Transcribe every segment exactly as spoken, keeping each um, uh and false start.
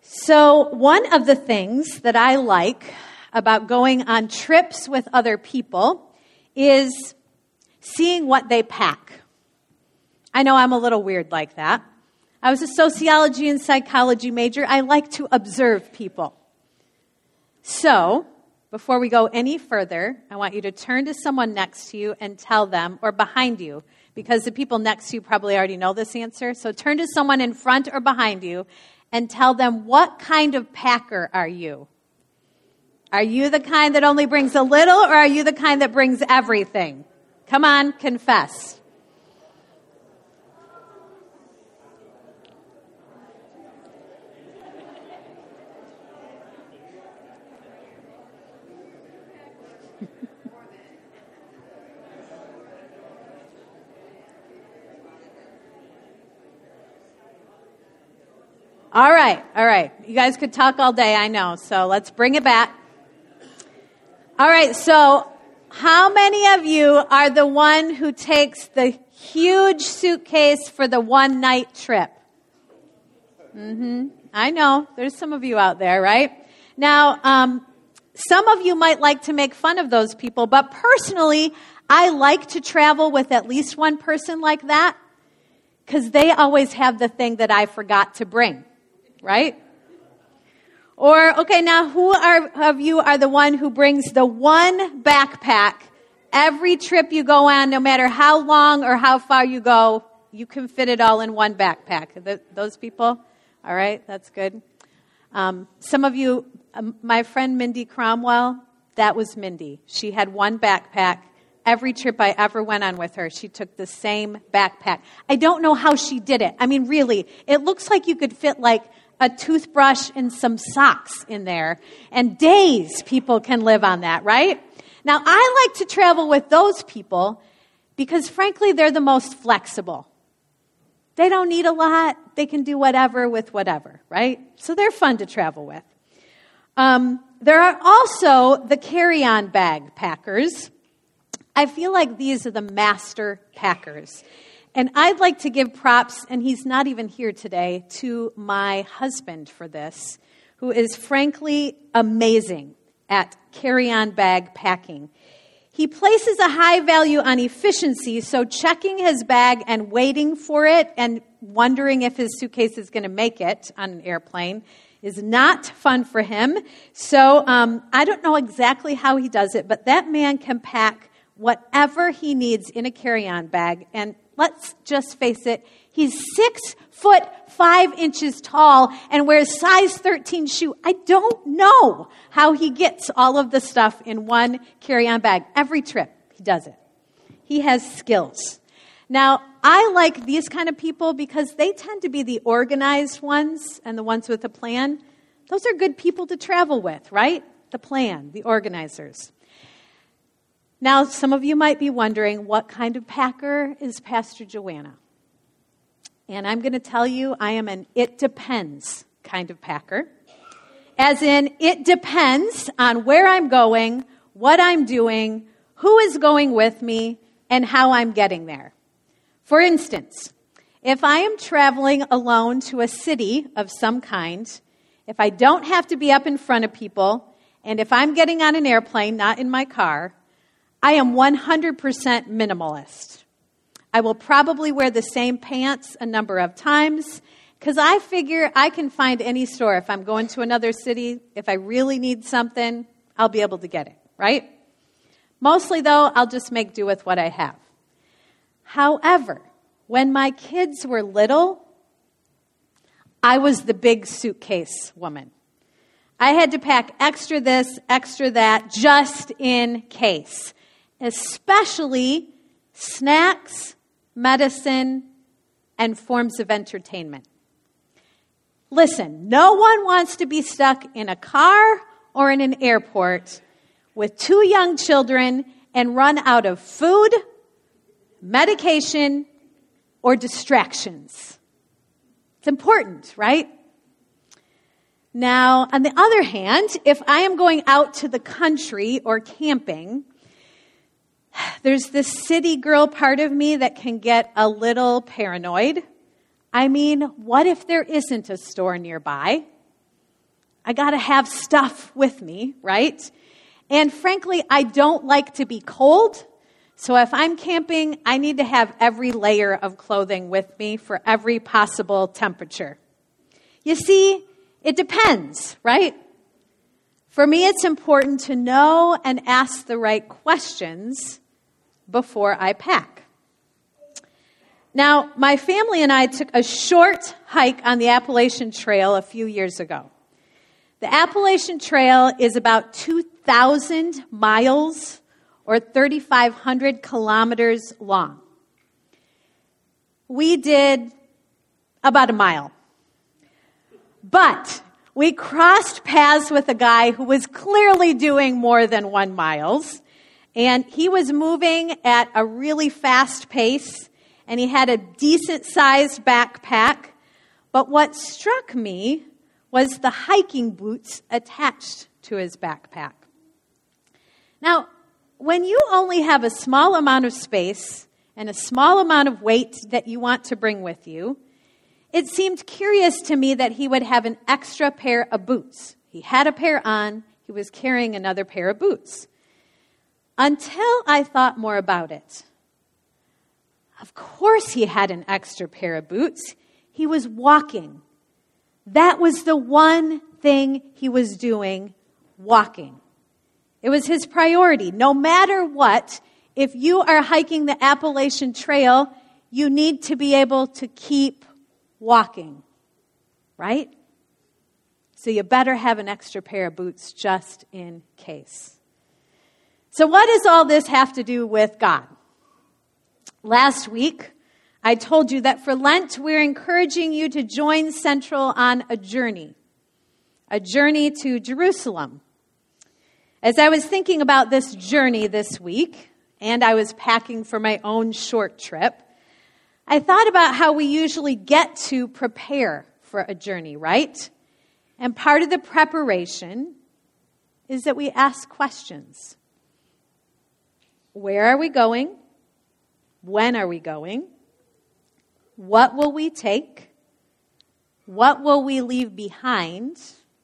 So one of the things that I like about going on trips with other people is seeing what they pack. I know I'm a little weird like that. I was a sociology and psychology major. I like to observe people. So, before we go any further, I want you to turn to someone next to you and tell them, or behind you, because the people next to you probably already know this answer. So turn to someone in front or behind you and tell them, what kind of packer are you? Are you the kind that only brings a little, or are you the kind that brings everything? Come on, confess. All right, all right. You guys could talk all day, I know, so let's bring it back. All right, so how many of you are the one who takes the huge suitcase for the one-night trip? Mm-hmm. I know. There's some of you out there, right? Now, um, some of you might like to make fun of those people, but personally, I like to travel with at least one person like that because they always have the thing that I forgot to bring. Right? Or, okay, now who are, of you are the one who brings the one backpack every trip you go on, no matter how long or how far you go, you can fit it all in one backpack? Th- those people? All right, that's good. Um, some of you, um, my friend Mindy Cromwell, that was Mindy. She had one backpack. Every trip I ever went on with her, she took the same backpack. I don't know how she did it. I mean, really, it looks like you could fit like a toothbrush and some socks in there. And days people can live on that, right? Now, I like to travel with those people because, frankly, they're the most flexible. They don't need a lot. They can do whatever with whatever, right? So they're fun to travel with. Um, there are also the carry-on bag packers. I feel like these are the master packers. And I'd like to give props, and he's not even here today, to my husband for this, who is frankly amazing at carry-on bag packing. He places a high value on efficiency, so checking his bag and waiting for it and wondering if his suitcase is going to make it on an airplane is not fun for him. So um, I don't know exactly how he does it, but that man can pack whatever he needs in a carry-on bag. And let's just face it, he's six foot five inches tall and wears size thirteen shoe. I don't know how he gets all of the stuff in one carry-on bag. Every trip, he does it. He has skills. Now, I like these kind of people because they tend to be the organized ones and the ones with a plan. Those are good people to travel with, right? The plan, the organizers. Now, some of you might be wondering, what kind of packer is Pastor Joanna? And I'm going to tell you, I am an it depends kind of packer. As in, it depends on where I'm going, what I'm doing, who is going with me, and how I'm getting there. For instance, if I am traveling alone to a city of some kind, if I don't have to be up in front of people, and if I'm getting on an airplane, not in my car, I am one hundred percent minimalist. I will probably wear the same pants a number of times because I figure I can find any store. If I'm going to another city, if I really need something, I'll be able to get it, right? Mostly, though, I'll just make do with what I have. However, when my kids were little, I was the big suitcase woman. I had to pack extra this, extra that, just in case. Especially snacks, medicine, and forms of entertainment. Listen, no one wants to be stuck in a car or in an airport with two young children and run out of food, medication, or distractions. It's important, right? Now, on the other hand, if I am going out to the country or camping, there's this city girl part of me that can get a little paranoid. I mean, what if there isn't a store nearby? I got to have stuff with me, right? And frankly, I don't like to be cold. So if I'm camping, I need to have every layer of clothing with me for every possible temperature. You see, it depends, right? For me, it's important to know and ask the right questions before I pack. Now, my family and I took a short hike on the Appalachian Trail a few years ago. The Appalachian Trail is about two thousand miles or thirty-five hundred kilometers long. We did about a mile. But we crossed paths with a guy who was clearly doing more than one miles. And he was moving at a really fast pace. And he had a decent-sized backpack. But what struck me was the hiking boots attached to his backpack. Now, when you only have a small amount of space and a small amount of weight that you want to bring with you, it seemed curious to me that he would have an extra pair of boots. He had a pair on, he was carrying another pair of boots. Until I thought more about it. Of course he had an extra pair of boots. He was walking. That was the one thing he was doing, walking. It was his priority. No matter what, if you are hiking the Appalachian Trail, you need to be able to keep walking, right? So you better have an extra pair of boots just in case. So what does all this have to do with God? Last week, I told you that for Lent, we're encouraging you to join Central on a journey, a journey to Jerusalem. As I was thinking about this journey this week, and I was packing for my own short trip, I thought about how we usually get to prepare for a journey, right? And part of the preparation is that we ask questions. Where are we going? When are we going? What will we take? What will we leave behind?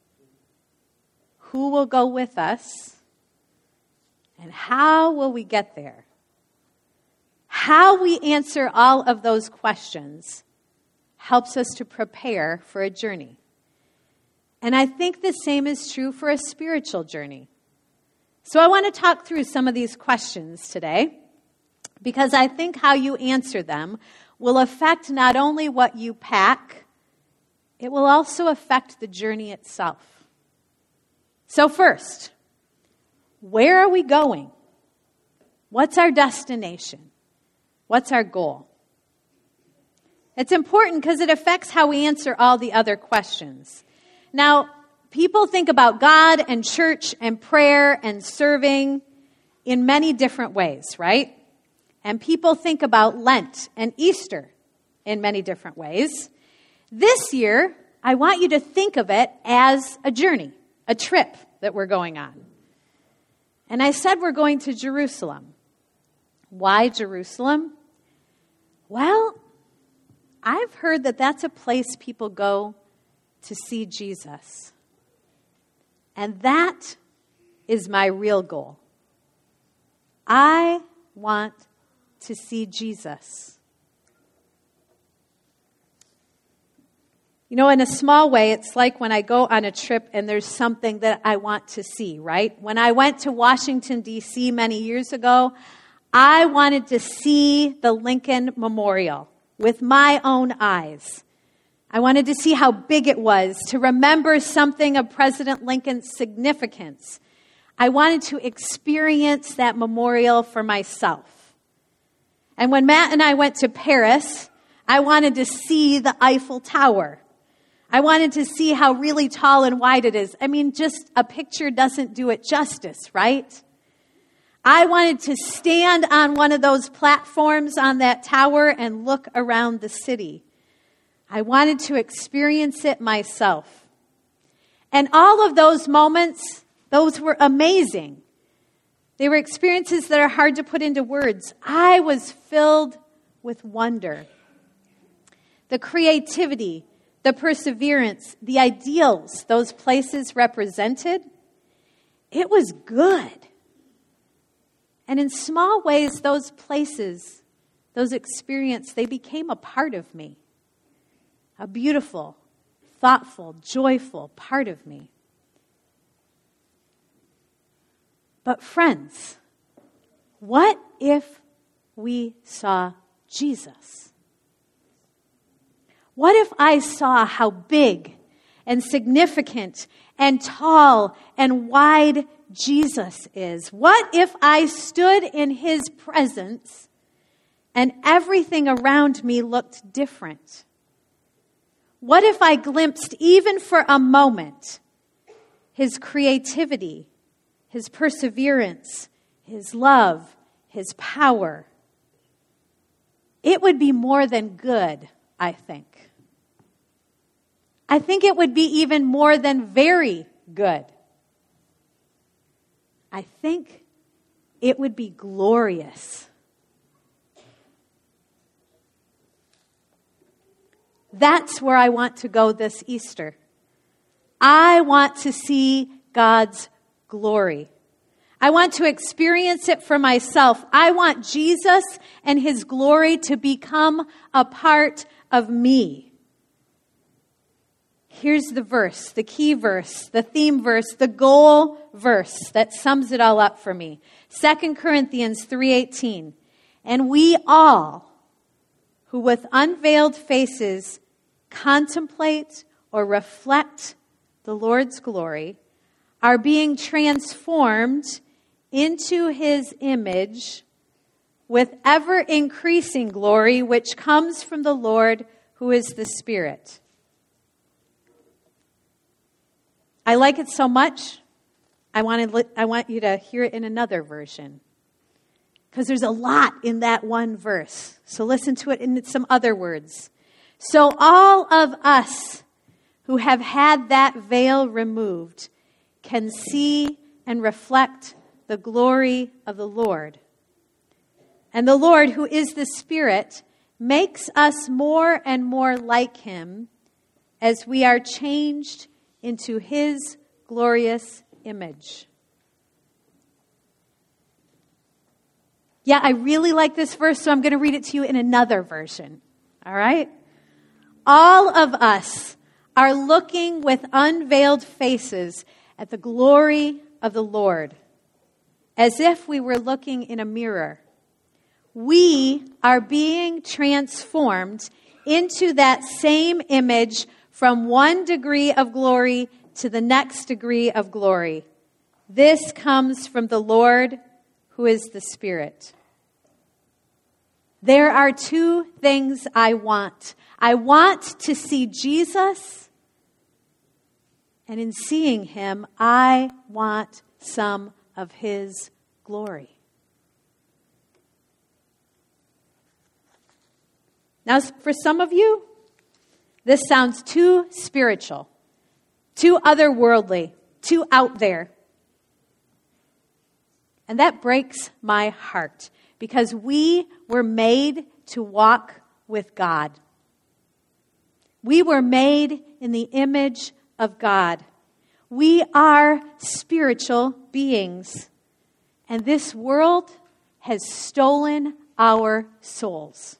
Who will go with us? And how will we get there? How we answer all of those questions helps us to prepare for a journey. And I think the same is true for a spiritual journey. So I want to talk through some of these questions today, because I think how you answer them will affect not only what you pack, it will also affect the journey itself. So first, where are we going? What's our destination? What's our goal? It's important because it affects how we answer all the other questions. Now, people think about God and church and prayer and serving in many different ways, right? And people think about Lent and Easter in many different ways. This year, I want you to think of it as a journey, a trip that we're going on. And I said we're going to Jerusalem. Why Jerusalem? Well, I've heard that that's a place people go to see Jesus. And that is my real goal. I want to see Jesus. You know, in a small way, it's like when I go on a trip and there's something that I want to see, right? When I went to Washington, D C many years ago, I wanted to see the Lincoln Memorial with my own eyes. I wanted to see how big it was, to remember something of President Lincoln's significance. I wanted to experience that memorial for myself. And when Matt and I went to Paris, I wanted to see the Eiffel Tower. I wanted to see how really tall and wide it is. I mean, just a picture doesn't do it justice, right? I wanted to stand on one of those platforms on that tower and look around the city. I wanted to experience it myself. And all of those moments, those were amazing. They were experiences that are hard to put into words. I was filled with wonder. The creativity, the perseverance, the ideals those places represented, it was good. And in small ways, those places, those experiences, they became a part of me. A beautiful, thoughtful, joyful part of me. But friends, what if we saw Jesus? What if I saw how big and significant and tall and wide Jesus is? What if I stood in his presence and everything around me looked different? What if I glimpsed, even for a moment, his creativity, his perseverance, his love, his power? It would be more than good, I think. I think it would be even more than very good. I think it would be glorious. That's where I want to go this Easter. I want to see God's glory. I want to experience it for myself. I want Jesus and his glory to become a part of me. Here's the verse, the key verse, the theme verse, the goal verse that sums it all up for me. Second Corinthians three eighteen. And we all, who with unveiled faces contemplate or reflect the Lord's glory, are being transformed into his image with ever-increasing glory, which comes from the Lord, who is the Spirit. I like it so much, I want to, I want you to hear it in another version. Because there's a lot in that one verse. So listen to it in some other words. So all of us who have had that veil removed can see and reflect the glory of the Lord. And the Lord, who is the Spirit, makes us more and more like him as we are changed into his glorious image. Yeah, I really like this verse, so I'm going to read it to you in another version. All right? All of us are looking with unveiled faces at the glory of the Lord, as if we were looking in a mirror. We are being transformed into that same image from one degree of glory to the next degree of glory. This comes from the Lord, who is the Spirit. There are two things I want. I want to see Jesus, and in seeing him, I want some of his glory. Now, for some of you, this sounds too spiritual, too otherworldly, too out there. And that breaks my heart, because we were made to walk with God. We were made in the image of God. We are spiritual beings. And this world has stolen our souls.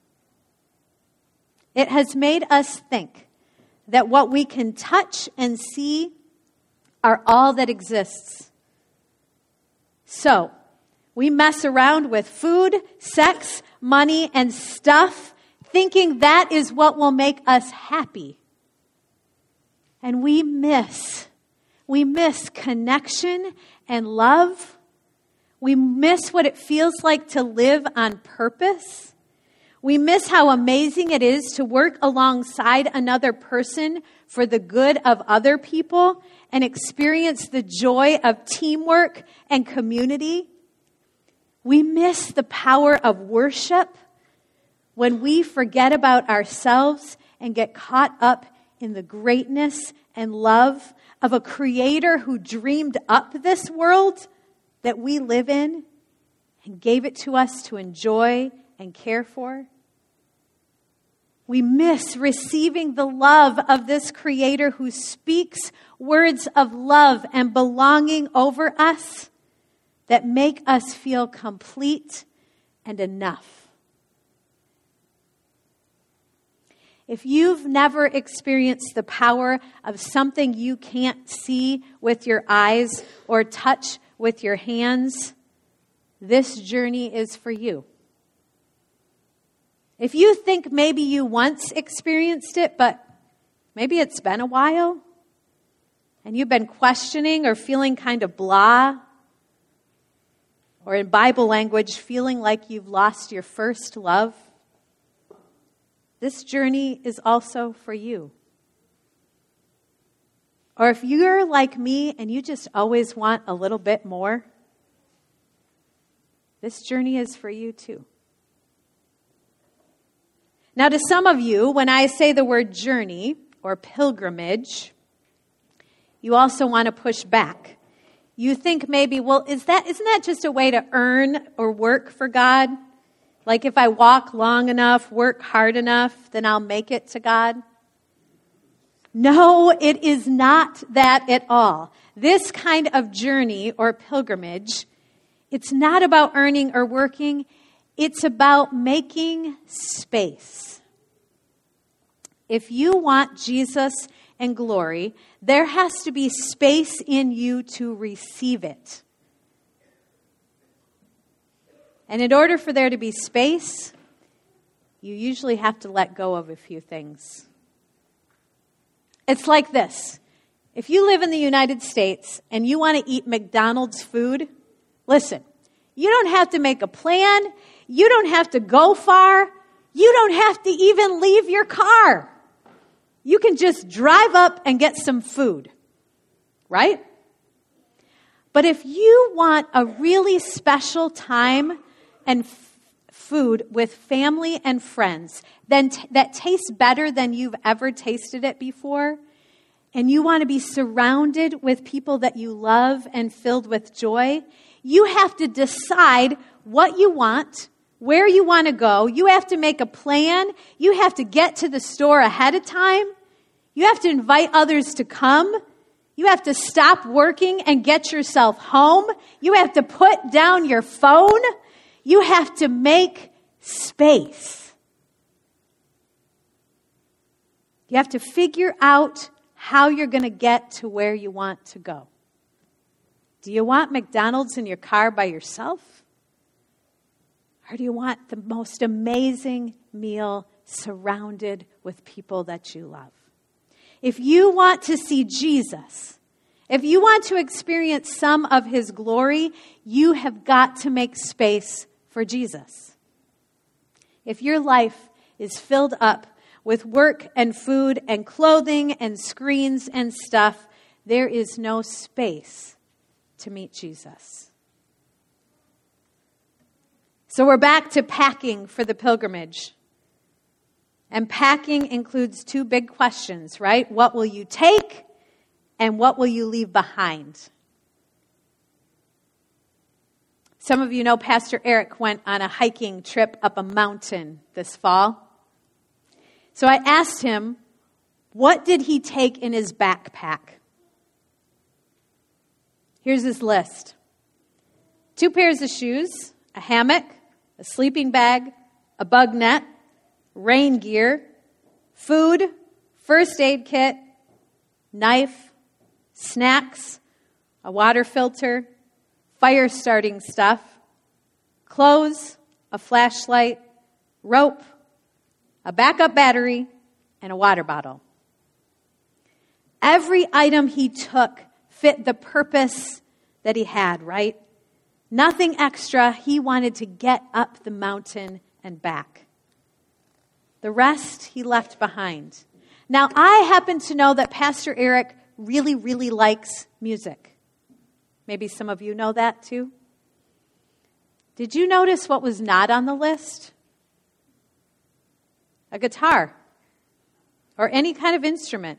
It has made us think that what we can touch and see are all that exists. So, we mess around with food, sex, money, and stuff, thinking that is what will make us happy. And we miss, we miss connection and love. We miss what it feels like to live on purpose. We miss how amazing it is to work alongside another person for the good of other people and experience the joy of teamwork and community. We miss the power of worship when we forget about ourselves and get caught up in the greatness and love of a creator who dreamed up this world that we live in and gave it to us to enjoy and care for. We miss receiving the love of this Creator who speaks words of love and belonging over us that make us feel complete and enough. If you've never experienced the power of something you can't see with your eyes or touch with your hands, this journey is for you. If you think maybe you once experienced it, but maybe it's been a while, and you've been questioning or feeling kind of blah, or in Bible language, feeling like you've lost your first love, this journey is also for you. Or if you're like me and you just always want a little bit more, this journey is for you too. Now, to some of you, when I say the word journey or pilgrimage, you also want to push back. You think maybe, well, is that, isn't that just a way to earn or work for God? Like if I walk long enough, work hard enough, then I'll make it to God? No, it is not that at all. This kind of journey or pilgrimage, it's not about earning or working. It's about making space. If you want Jesus and glory, there has to be space in you to receive it. And in order for there to be space, you usually have to let go of a few things. It's like this. If you live in the United States and you want to eat McDonald's food, listen, you don't have to make a plan. You don't have to go far. You don't have to even leave your car. You can just drive up and get some food, right? But if you want a really special time and f- food with family and friends then t- that tastes better than you've ever tasted it before, and you want to be surrounded with people that you love and filled with joy, you have to decide what you want, where you want to go. You have to make a plan. You have to get to the store ahead of time. You have to invite others to come. You have to stop working and get yourself home. You have to put down your phone. You have to make space. You have to figure out how you're going to get to where you want to go. Do you want McDonald's in your car by yourself? Or do you want the most amazing meal surrounded with people that you love? If you want to see Jesus, if you want to experience some of his glory, you have got to make space for Jesus. If your life is filled up with work and food and clothing and screens and stuff, there is no space to meet Jesus. So we're back to packing for the pilgrimage. And packing includes two big questions, right? What will you take and what will you leave behind? Some of you know Pastor Eric went on a hiking trip up a mountain this fall. So I asked him, what did he take in his backpack? Here's his list. Two pairs of shoes, a hammock, a sleeping bag, a bug net, rain gear, food, first aid kit, knife, snacks, a water filter, fire starting stuff, clothes, a flashlight, rope, a backup battery, and a water bottle. Every item he took fit the purpose that he had, right? Nothing extra. He wanted to get up the mountain and back. The rest he left behind. Now, I happen to know that Pastor Eric really, really likes music. Maybe some of you know that too. Did you notice what was not on the list? A guitar or any kind of instrument.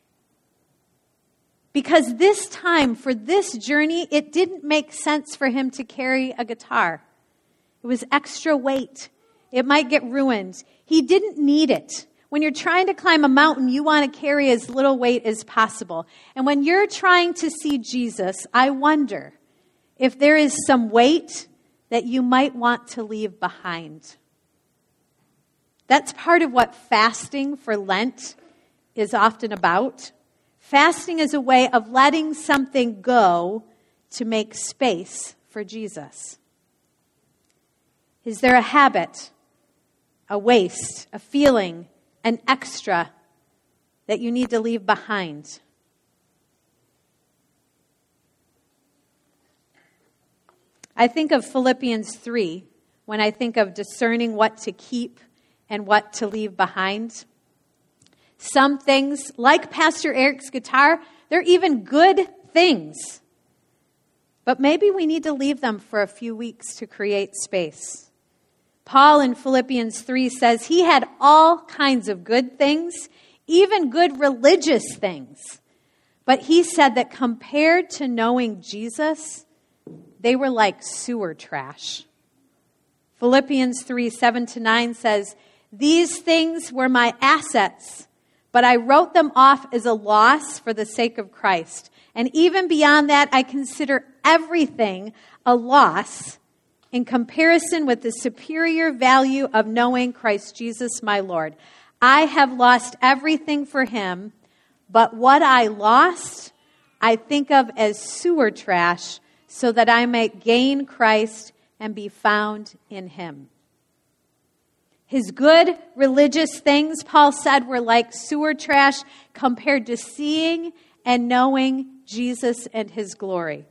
Because this time, for this journey, it didn't make sense for him to carry a guitar. It was extra weight. It might get ruined. He didn't need it. When you're trying to climb a mountain, you want to carry as little weight as possible. And when you're trying to see Jesus, I wonder if there is some weight that you might want to leave behind. That's part of what fasting for Lent is often about. Fasting is a way of letting something go to make space for Jesus. Is there a habit, a waste, a feeling, an extra that you need to leave behind? I think of Philippians three when I think of discerning what to keep and what to leave behind. Some things, like Pastor Eric's guitar, they're even good things. But maybe we need to leave them for a few weeks to create space. Paul in Philippians three says he had all kinds of good things, even good religious things. But he said that compared to knowing Jesus, they were like sewer trash. Philippians three, seven to nine says, "These things were my assets, but I wrote them off as a loss for the sake of Christ. And even beyond that, I consider everything a loss in comparison with the superior value of knowing Christ Jesus my Lord. I have lost everything for him, but what I lost, I think of as sewer trash, so that I may gain Christ and be found in him." His good religious things, Paul said, were like sewer trash compared to seeing and knowing Jesus and his glory.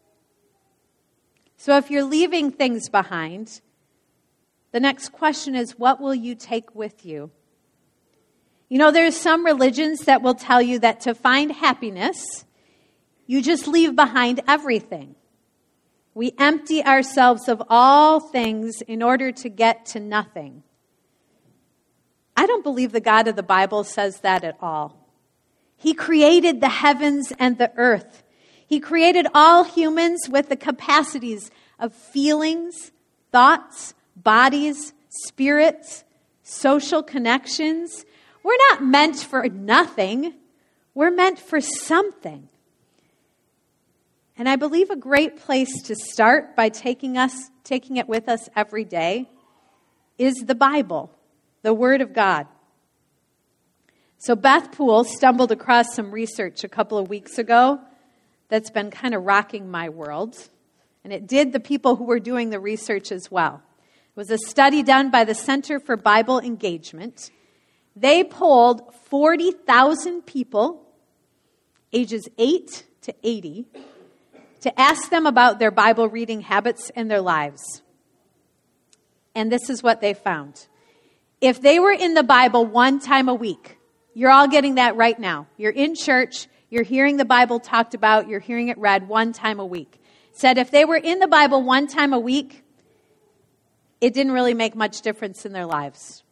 So if you're leaving things behind, the next question is, what will you take with you? You know, there's some religions that will tell you that to find happiness, you just leave behind everything. We empty ourselves of all things in order to get to nothing. I don't believe the God of the Bible says that at all. He created the heavens and the earth. He created all humans with the capacities of feelings, thoughts, bodies, spirits, social connections. We're not meant for nothing. We're meant for something. And I believe a great place to start by taking us, taking it with us every day is the Bible, the Word of God. So Beth Poole stumbled across some research a couple of weeks ago that's been kind of rocking my world. And it did the people who were doing the research as well. It was a study done by the Center for Bible Engagement. They polled forty thousand people, ages eight to eighty, to ask them about their Bible reading habits in their lives. And this is what they found. If they were in the Bible one time a week, you're all getting that right now. You're in church, you're hearing the Bible talked about, you're hearing it read one time a week. Said if they were in the Bible one time a week, it didn't really make much difference in their lives.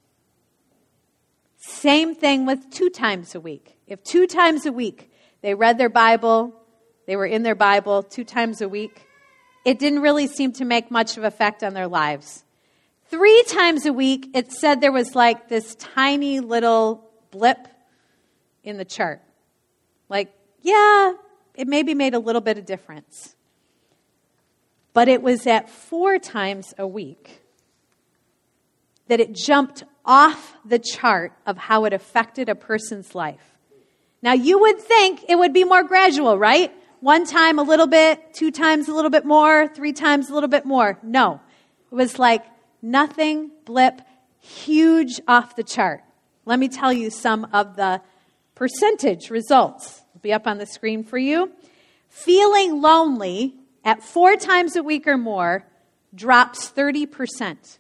Same thing with two times a week. If two times a week they read their Bible, they were in their Bible two times a week, it didn't really seem to make much of an effect on their lives. Three times a week, it said there was like this tiny little blip in the chart. Like, yeah, it maybe made a little bit of difference. But it was at four times a week that it jumped off the chart of how it affected a person's life. Now, you would think it would be more gradual, right? One time a little bit, two times a little bit more, three times a little bit more. No, it was like nothing, blip, huge off the chart. Let me tell you some of the percentage results. It'll be up on the screen for you. Feeling lonely at four times a week or more drops thirty percent.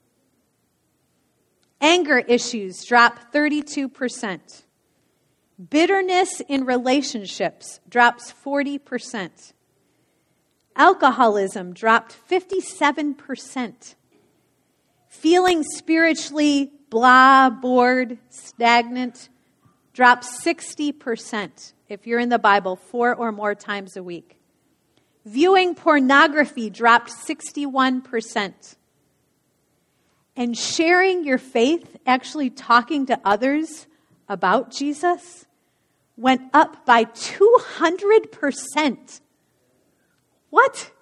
Anger issues drop thirty-two percent. Bitterness in relationships drops forty percent. Alcoholism dropped fifty-seven percent. Feeling spiritually blah, bored, stagnant drops sixty percent if you're in the Bible four or more times a week. Viewing pornography dropped sixty-one percent. and sharing your faith, actually talking to others about Jesus, went up by two hundred percent. What?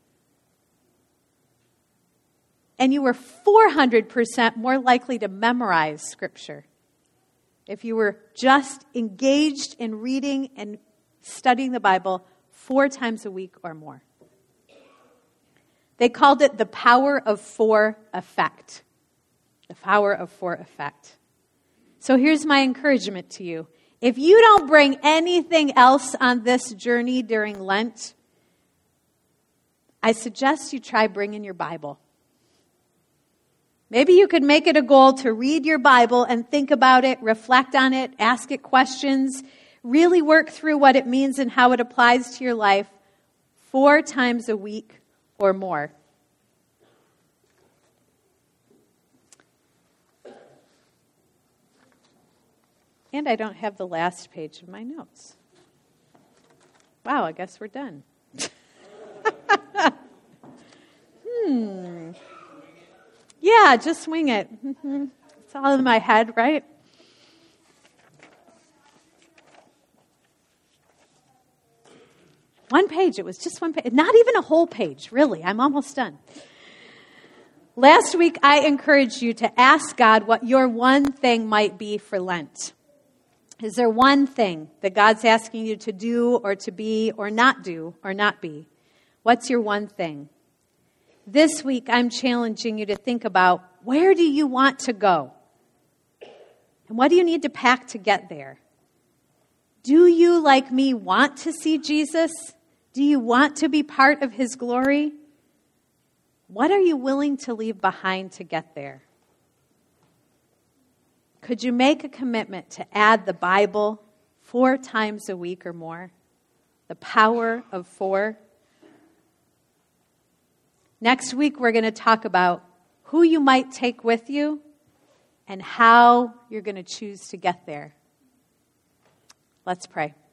And you were four hundred percent more likely to memorize Scripture if you were just engaged in reading and studying the Bible four times a week or more. They called it the power of four effect. The power of four effect. So here's my encouragement to you. If you don't bring anything else on this journey during Lent, I suggest you try bringing your Bible. Maybe you could make it a goal to read your Bible and think about it, reflect on it, ask it questions, really work through what it means and how it applies to your life four times a week or more. And I don't have the last page of my notes. Wow, I guess we're done. hmm. Yeah, just wing it. Mm-hmm. It's all in my head, right? One page. It was just one page. Not even a whole page, really. I'm almost done. Last week, I encouraged you to ask God what your one thing might be for Lent. Is there one thing that God's asking you to do or to be or not do or not be? What's your one thing? This week, I'm challenging you to think about, where do you want to go? And what do you need to pack to get there? Do you, like me, want to see Jesus? Do you want to be part of his glory? What are you willing to leave behind to get there? Could you make a commitment to add the Bible four times a week or more? The power of four. Next week, we're going to talk about who you might take with you and how you're going to choose to get there. Let's pray.